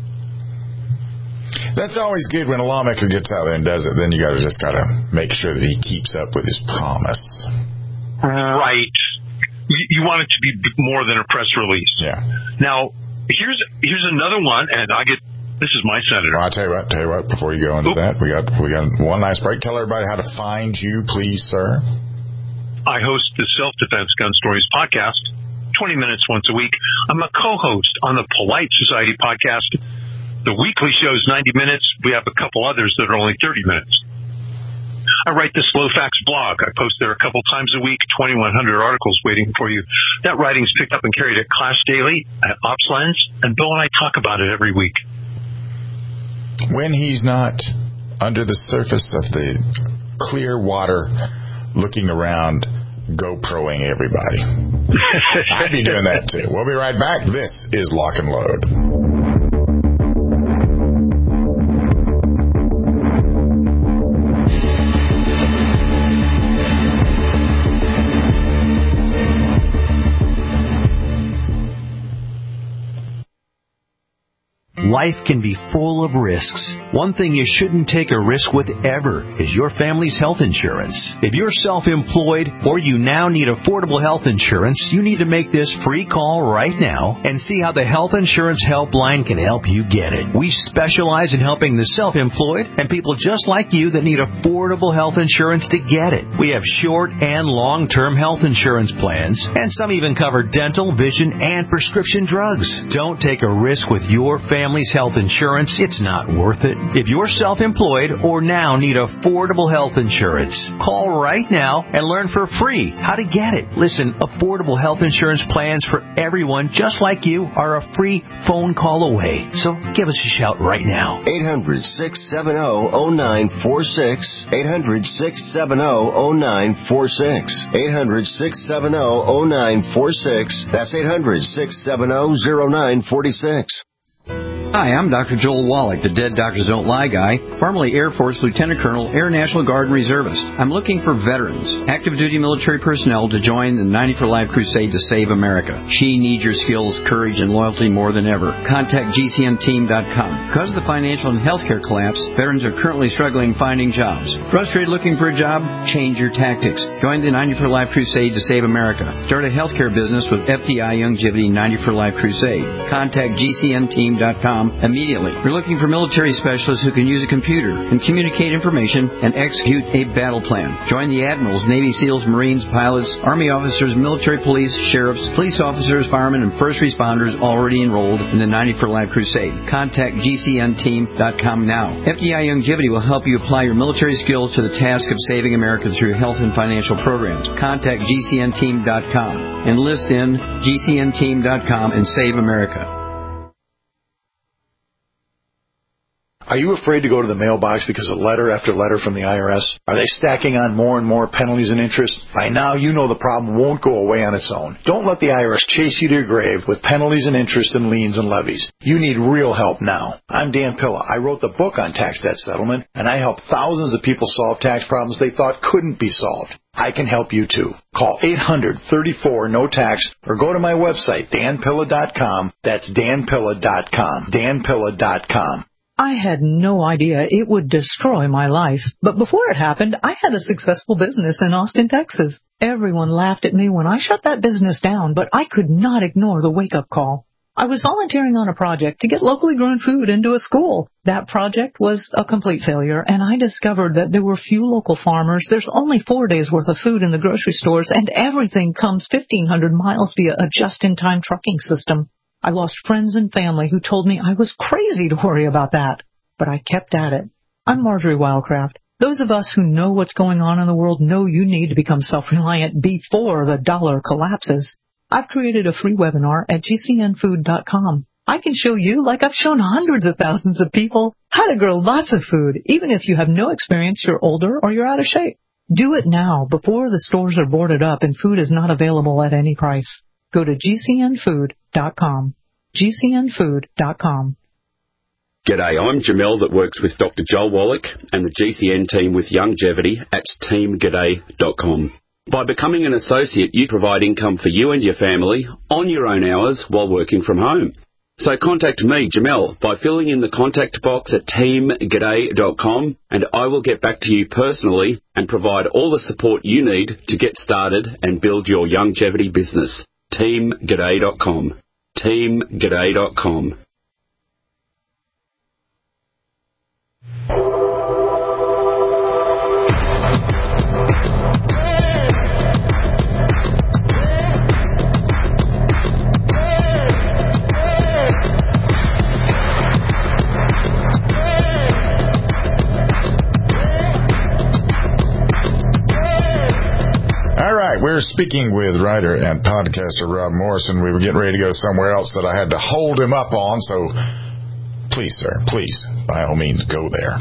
S4: That's always good when a lawmaker gets out there and does it. Then you got to just got to make sure that he keeps up with his promise.
S5: Right. You, you want it to be more than a press release.
S4: Yeah.
S5: Now, here's here's another one, and I get this is my senator.
S4: Well, I'll tell you what. Tell you what. Before you go into Oop. that, we got we got one last break. Tell everybody how to find you, please, sir.
S5: I host the Self Defense Gun Stories podcast, twenty minutes once a week. I'm a co-host on the Polite Society podcast. The weekly show is ninety minutes. We have a couple others that are only thirty minutes. I write the Slow Facts blog. I post there a couple times a week, twenty-one hundred articles waiting for you. That writing's picked up and carried at Clash Daily, at OpsLens, and Bill and I talk about it every week.
S4: When he's not under the surface of the clear water looking around, GoProing everybody. I'd be doing that too. We'll be right back. This is Lock and Load.
S16: Life can be full of risks. One thing you shouldn't take a risk with ever is your family's health insurance. If you're self-employed or you now need affordable health insurance, you need to make this free call right now and see how the Health Insurance Helpline can help you get it. We specialize in helping the self-employed and people just like you that need affordable health insurance to get it. We have short and long-term health insurance plans, and some even cover dental, vision, and prescription drugs. Don't take a risk with your family's health insurance. It's not worth it. If you're self-employed or now need affordable health insurance, call right now and learn for free how to get it. Listen, affordable health insurance plans for everyone just like you are a free phone call away. So give us a shout right now.
S15: eight hundred, six seven zero, zero nine four six. eight hundred, six seven zero, zero nine four six. eight hundred, six seven zero, zero nine four six. That's eight hundred, six seven zero, zero nine four six.
S10: Hi, I'm Doctor Joel Wallach, the Dead Doctors Don't Lie guy, formerly Air Force Lieutenant Colonel, Air National Guard and Reservist. I'm looking for veterans, active duty military personnel to join the ninety for Life crusade to save America. She needs your skills, courage, and loyalty more than ever. Contact G C N team dot com. Because of the financial and healthcare collapse, veterans are currently struggling finding jobs. Frustrated looking for a job? Change your tactics. Join the ninety for Life crusade to save America. Start a healthcare business with F D I Youngevity ninety for Life crusade. Contact G C N team dot com immediately. We're looking for military specialists who can use a computer and communicate information and execute a battle plan. Join the admirals, Navy SEALs, Marines, pilots, Army officers, military police, sheriffs, police officers, firemen, and first responders already enrolled in the ninety for Life crusade. Contact G C N team dot com now. F D I Youngevity will help you apply your military skills to the task of saving America through health and financial programs. Contact G C N team dot com. Enlist in G C N team dot com and save America.
S17: Are you afraid to go to the mailbox because of letter after letter from the I R S? Are they stacking on more and more penalties and interest? By now, you know the problem won't go away on its own. Don't let the I R S chase you to your grave with penalties and interest and liens and levies. You need real help now. I'm Dan Pilla. I wrote the book on tax debt settlement, and I help thousands of people solve tax problems they thought couldn't be solved. I can help you too. Call eight hundred, thirty-four, no tax or go to my website, dan pilla dot com. That's dan pilla dot com. dan pilla dot com.
S18: I had no idea it would destroy my life. But before it happened, I had a successful business in Austin, Texas. Everyone laughed at me when I shut that business down, but I could not ignore the wake-up call. I was volunteering on a project to get locally grown food into a school. That project was a complete failure, and I discovered that there were few local farmers. There's only four days' worth of food in the grocery stores, and everything comes fifteen hundred miles via a just-in-time trucking system. I lost friends and family who told me I was crazy to worry about that, but I kept at it. I'm Marjorie Wildcraft. Those of us who know what's going on in the world know you need to become self-reliant before the dollar collapses. I've created a free webinar at g c n food dot com. I can show you, like I've shown hundreds of thousands of people, how to grow lots of food, even if you have no experience, you're older, or you're out of shape. Do it now, before the stores are boarded up and food is not available at any price. Go to g c n food dot com. g c n food dot com.
S19: G'day, I'm Jamel that works with Doctor Joel Wallach and the G C N team with Longevity at team g'day dot com. By becoming an associate, you provide income for you and your family on your own hours while working from home. So contact me, Jamel, by filling in the contact box at team g'day dot com, and I will get back to you personally and provide all the support you need to get started and build your longevity business. team g'day dot com. team g'day dot com.
S4: All right, we're speaking with writer and podcaster Rob Morrison. We were getting ready to go somewhere else that I had to hold him up on, so please, sir, please, by all means, go there.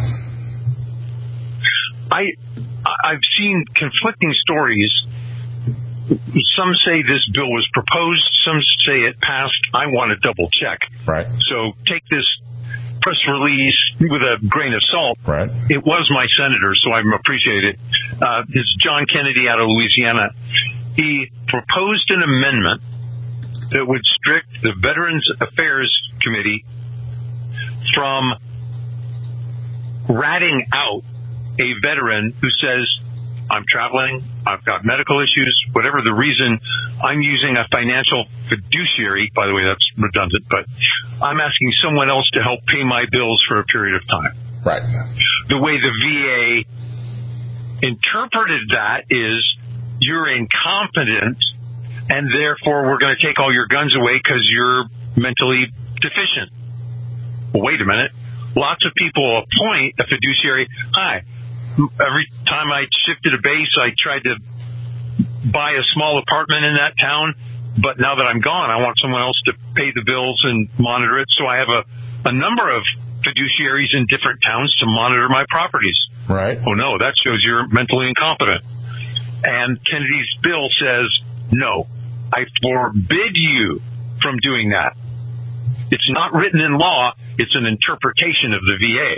S5: I, I've seen conflicting stories. Some say this bill was proposed. Some say it passed. I want to double check.
S4: Right.
S5: So take this press release with a grain of salt.
S4: Right.
S5: It was my senator, so I appreciate it. Uh, this is John Kennedy out of Louisiana. He proposed an amendment that would restrict the Veterans Affairs Committee from ratting out a veteran who says, I'm traveling, I've got medical issues, whatever the reason, I'm using a financial fiduciary. By the way, that's redundant, but I'm asking someone else to help pay my bills for a period of time.
S4: Right.
S5: The way the V A interpreted that is you're incompetent, and therefore we're going to take all your guns away because you're mentally deficient. Well, wait a minute. Lots of people appoint a fiduciary. Hi. Every time I shifted a base, I tried to buy a small apartment in that town. But now that I'm gone, I want someone else to pay the bills and monitor it. So I have a, a number of fiduciaries in different towns to monitor my properties.
S4: Right.
S5: Oh, no, that shows you're mentally incompetent. And Kennedy's bill says, no, I forbid you from doing that. It's not written in law. It's an interpretation of the V A.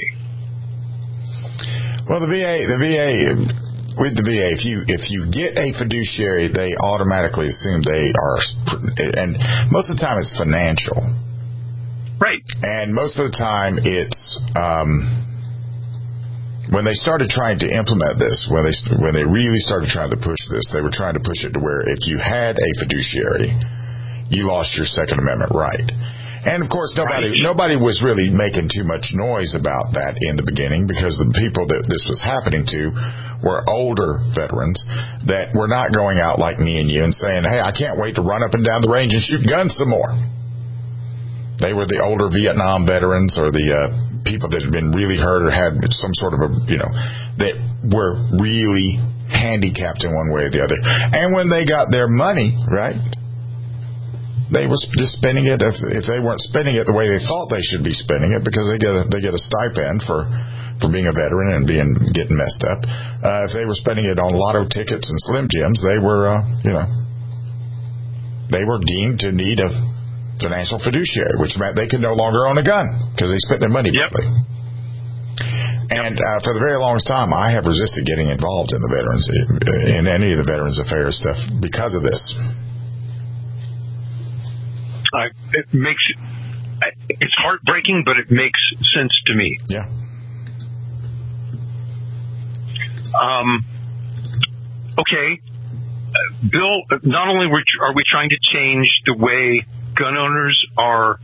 S4: Well, the V A, the V A, with the V A, if you if you get a fiduciary, they automatically assume they are, and most of the time it's financial.
S5: Right.
S4: And most of the time it's um, when they started trying to implement this, when they when they really started trying to push this, they were trying to push it to where if you had a fiduciary, you lost your Second Amendment right. And, of course, nobody right. nobody was really making too much noise about that in the beginning because the people that this was happening to were older veterans that were not going out like me and you and saying, hey, I can't wait to run up and down the range and shoot guns some more. They were the older Vietnam veterans or the uh, people that had been really hurt or had some sort of a, you know, that were really handicapped in one way or the other. And when they got their money, right, they were just spending it if if they weren't spending it the way they thought they should be spending it, because they get a they get a stipend for for being a veteran and being getting messed up. Uh, if they were spending it on lotto tickets and Slim Jims, they were uh, you know they were deemed to need a financial fiduciary, which meant they could no longer own a gun because they spent their money badly. Yep. And uh, for the very longest time, I have resisted getting involved in the veterans, in any of the Veterans Affairs stuff because of this.
S5: Uh, it makes it's heartbreaking, but it makes sense to me.
S4: Yeah.
S5: Um. Okay, uh, Bill. Not only are we trying to change the way gun owners are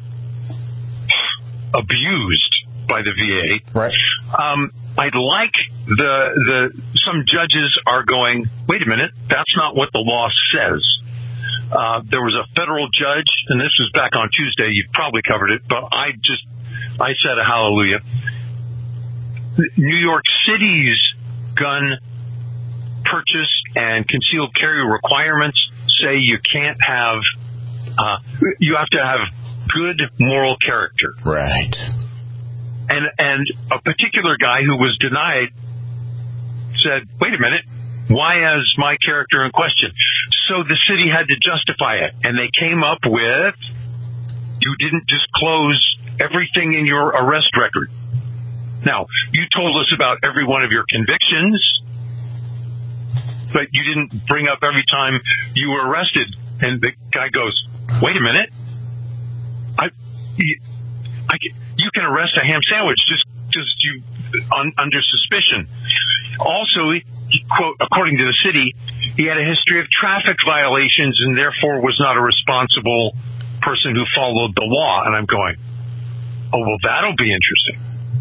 S5: abused by the V A.
S4: Right.
S5: Um, I'd like the the some judges are going, wait a minute, that's not what the law says. Uh, there was a federal judge, and this was back on Tuesday. You've probably covered it, but I just I said a hallelujah. New York City's gun purchase and concealed carry requirements say you can't have uh, you have to have good moral character.
S4: Right.
S5: And and a particular guy who was denied said, wait a minute, why is my character in question? So the city had to justify it. And they came up with, you didn't disclose everything in your arrest record. Now, you told us about every one of your convictions, but you didn't bring up every time you were arrested. And the guy goes, wait a minute. I... I you can arrest a ham sandwich just just you un, under suspicion. Also, he, quote, according to the city, he had a history of traffic violations and therefore was not a responsible person who followed the law. And I'm going, oh, well, that'll be interesting.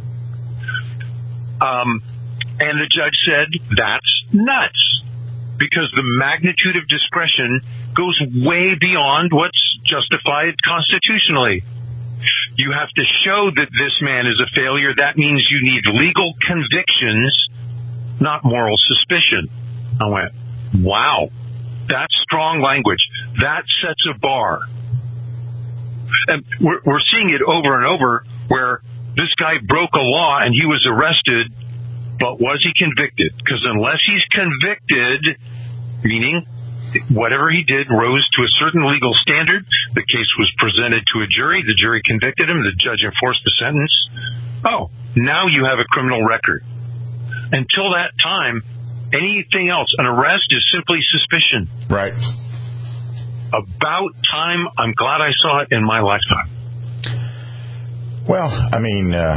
S5: Um, and the judge said, that's nuts, because the magnitude of discretion goes way beyond what's justified constitutionally. You have to show that this man is a failure. That means you need legal convictions, not moral suspicion. I went, wow, that's strong language. That sets a bar. And we're, we're seeing it over and over where this guy broke a law and he was arrested, but was he convicted? Because unless he's convicted, meaning whatever he did rose to a certain legal standard, the case was presented to a jury, the jury convicted him, the judge enforced the sentence. Oh, now you have a criminal record. Until that time, anything else, an arrest is simply suspicion.
S4: Right.
S5: About time. I'm glad I saw it in my lifetime.
S4: Well, I mean, uh,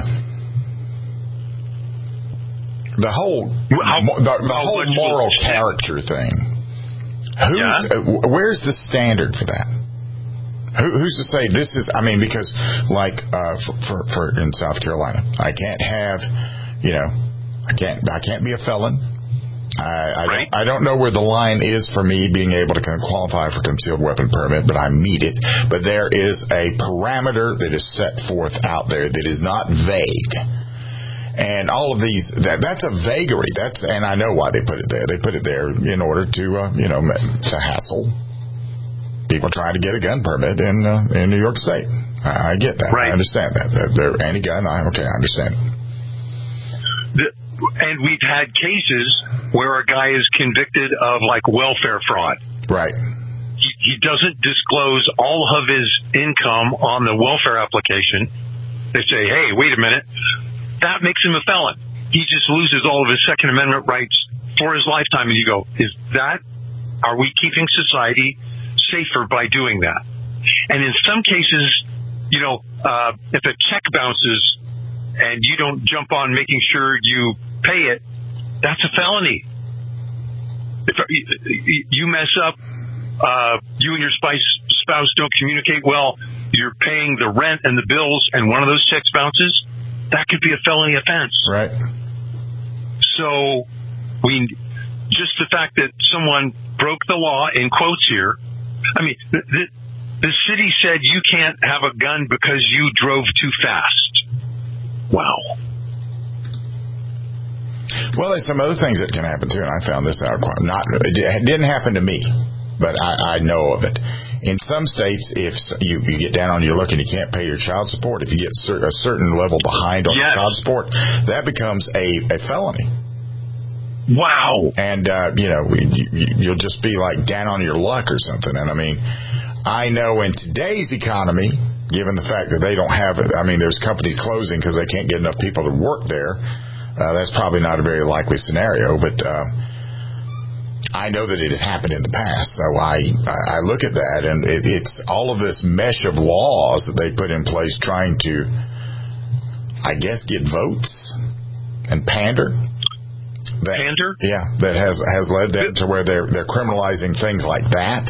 S4: the whole
S5: how,
S4: the, the whole moral character thing. Who's, yeah. uh, where's the standard for that? Who, who's to say this is? I mean, because like uh, for, for for in South Carolina, I can't have, you know, I can't I can't be a felon. I I, right. don't, I don't know where the line is for me being able to qualify for concealed weapon permit, but I meet it. But there is a parameter that is set forth out there that is not vague. And all of these, that, that's a vagary. That's, and I know why they put it there. They put it there in order to, uh, you know, to hassle people trying to get a gun permit in uh, in New York State. I, I get that.
S5: Right.
S4: I understand that. They're anti-gun. I, okay, I understand.
S5: The, and we've had cases where a guy is convicted of like welfare fraud.
S4: Right.
S5: He, he doesn't disclose all of his income on the welfare application. They say, hey, wait a minute. That makes him a felon. He just loses all of his Second Amendment rights for his lifetime. And you go, is that, are we keeping society safer by doing that? And in some cases, you know, uh, if a check bounces and you don't jump on making sure you pay it, that's a felony. If you mess up, uh, you and your spouse don't communicate well, you're paying the rent and the bills, and one of those checks bounces, that could be a felony offense.
S4: Right.
S5: So, we just the fact that someone broke the law, in quotes here, I mean, the, the, the city said you can't have a gun because you drove too fast. Wow.
S4: Well, there's some other things that can happen, too, and I found this out. Not, it didn't happen to me, but I, I know of it. In some states, if you, you get down on your luck and you can't pay your child support, if you get cer- a certain level behind on
S5: yes.
S4: child support, that becomes a, a felony.
S5: Wow.
S4: And, uh, you know, you, you'll just be like down on your luck or something. And, I mean, I know in today's economy, given the fact that they don't have it, I mean, there's companies closing because they can't get enough people to work there. Uh, that's probably not a very likely scenario, but uh, I know that it has happened in the past. So I, I look at that, and it, it's all of this mesh of laws that they put in place trying to, I guess, get votes and pander. That,
S5: pander?
S4: Yeah, that has has led them to where they're they're criminalizing things like that.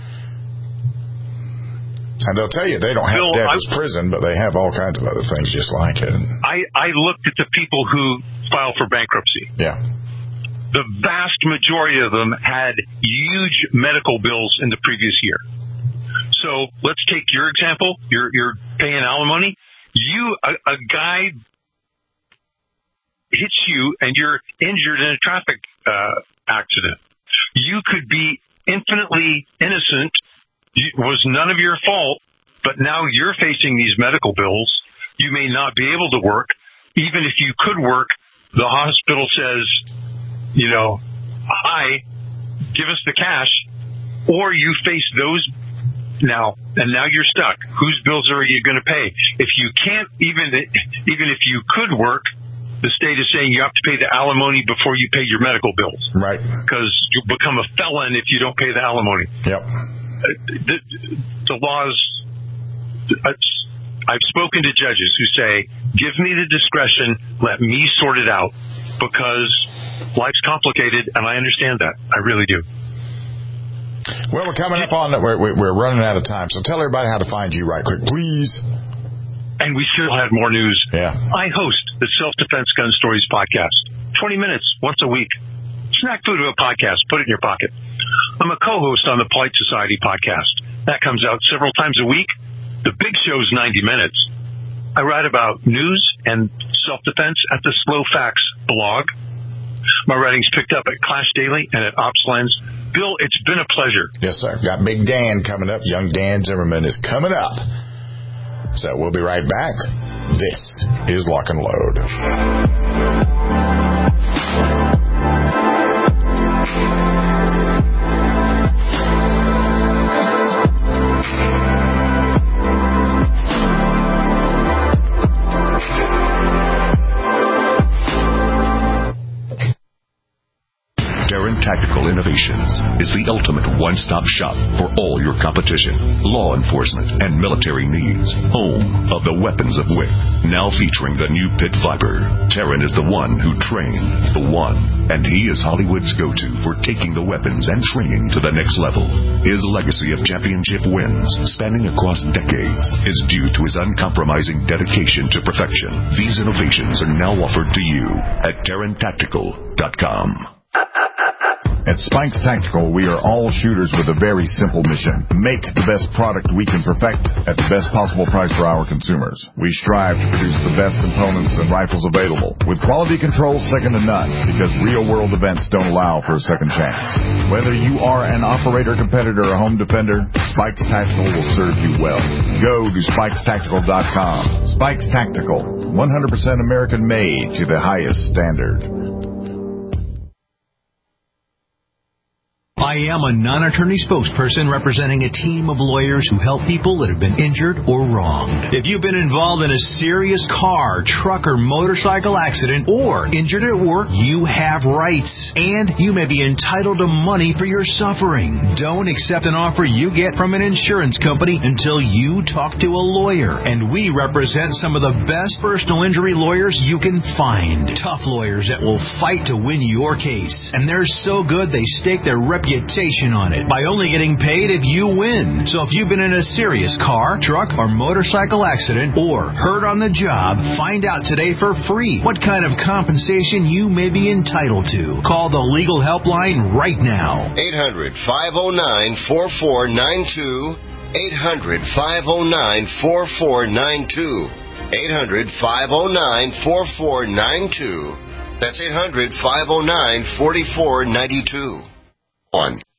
S4: And they'll tell you they don't have
S5: Bill,
S4: devil's I, prison, but they have all kinds of other things just like it.
S5: I, I looked at the people who file for bankruptcy.
S4: Yeah.
S5: The vast majority of them had huge medical bills in the previous year. So let's take your example. You're you're paying alimony. You a, a guy hits you and you're injured in a traffic uh, accident. You could be infinitely innocent. It was none of your fault, but now you're facing these medical bills. You may not be able to work. Even if you could work, the hospital says, you know, hi, give us the cash, or you face those now, and now you're stuck. Whose bills are you going to pay? If you can't, even even if you could work, the state is saying you have to pay the alimony before you pay your medical bills.
S4: Right.
S5: Because you become a felon if you don't pay the alimony.
S4: Yep.
S5: The, the laws, I've spoken to judges who say, give me the discretion, let me sort it out, because life's complicated, and I understand that. I really do.
S4: Well, we're coming up on it. We're, we're running out of time, so tell everybody how to find you right quick, please.
S5: And we still have more news.
S4: Yeah.
S5: I host the Self-Defense Gun Stories podcast. twenty minutes once a week. Snack food of a podcast. Put it in your pocket. I'm a co-host on the Polite Society podcast. That comes out several times a week. The big show's ninety minutes. I write about news and self-defense at the Slow Facts blog. My writing's picked up at Clash Daily and at OpsLens. Bill, it's been a pleasure.
S4: Yes, sir. Got Big Dan coming up. Young Dan Zimmerman is coming up. So we'll be right back. This is Lock and Load.
S1: Darren Tactical Innovations is the ultimate one-stop shop for all your competition, law enforcement, and military needs. Home of the weapons of Wick. Now featuring the new Pit Viper. Darren is the one who trained the one, and he is Hollywood's go-to for taking the weapons and training to the next level. His legacy of championship wins, spanning across decades, is due to his uncompromising dedication to perfection. These innovations are now offered to you at Darren Tactical dot com.
S4: At Spikes Tactical, we are all shooters with a very simple mission. Make the best product we can perfect at the best possible price for our consumers. We strive to produce the best components and rifles available, with quality control second to none, because real-world events don't allow for a second chance. Whether you are an operator, competitor, or home defender, Spikes Tactical will serve you well. Go to Spikes Tactical dot com. Spikes Tactical, one hundred percent American-made to the highest standard.
S16: I am a non-attorney spokesperson representing a team of lawyers who help people that have been injured or wronged. If you've been involved in a serious car, truck, or motorcycle accident, or injured at work, you have rights, and you may be entitled to money for your suffering. Don't accept an offer you get from an insurance company until you talk to a lawyer, and we represent some of the best personal injury lawyers you can find. Tough lawyers that will fight to win your case, and they're so good they stake their reputation on it by only getting paid if you win. So if you've been in a serious car, truck, or motorcycle accident, or hurt on the job, find out today for free what kind of compensation you may be entitled to. Call the legal helpline right now.
S15: eight hundred, five oh nine, four four nine two. eight hundred, five oh nine, four four nine two. eight hundred, five oh nine, four four nine two. That's eight hundred, five oh nine, four four nine two. On.